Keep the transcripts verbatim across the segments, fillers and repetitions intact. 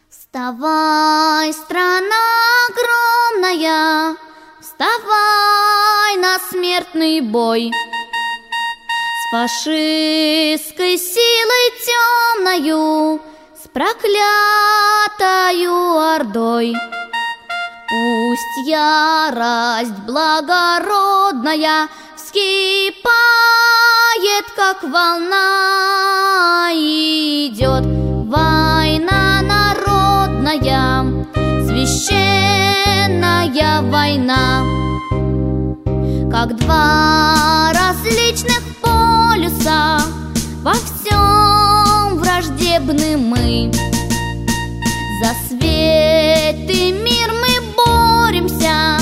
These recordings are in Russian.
Вставай, страна огромная, вставай на смертный бой. С фашистской силой темною, с проклятою ордой. Пусть ярость благородная вскипает, как волна, идет война народная, священная война. Как два различных полюса, во всем враждебны мы. За свет и мир мы боремся,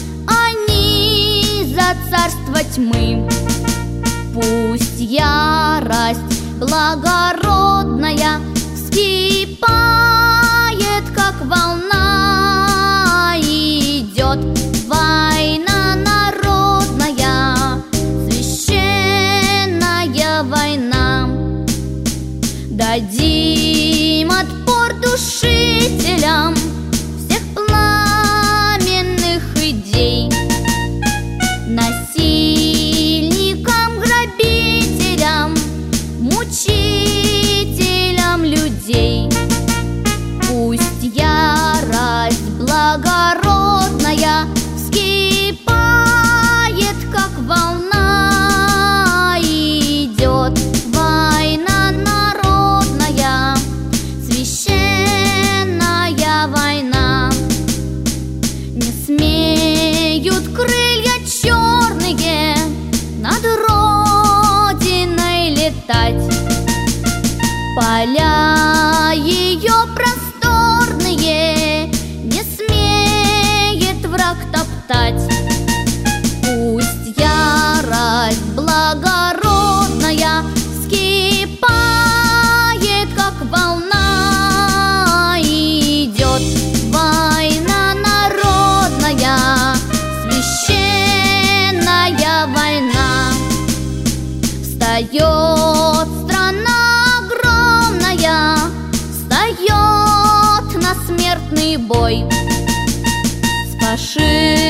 они за царство тьмы. Пусть ярость благородная вскипает, как волна, идет война народная, священная война. Дадим отпор душителям всех пламенных идей, насильникам, грабителям, мучителям людей. Пусть ярость благородная вскипает, как волна, идет война народная, священная война. Не смеют крылья черные над Родиной летать, поля ее просторные не смеет враг топтать. Пусть ярость благородная вскипает, как волна, идет война народная, священная война. Встает страна огромная, встает на смертный бой. С фашистом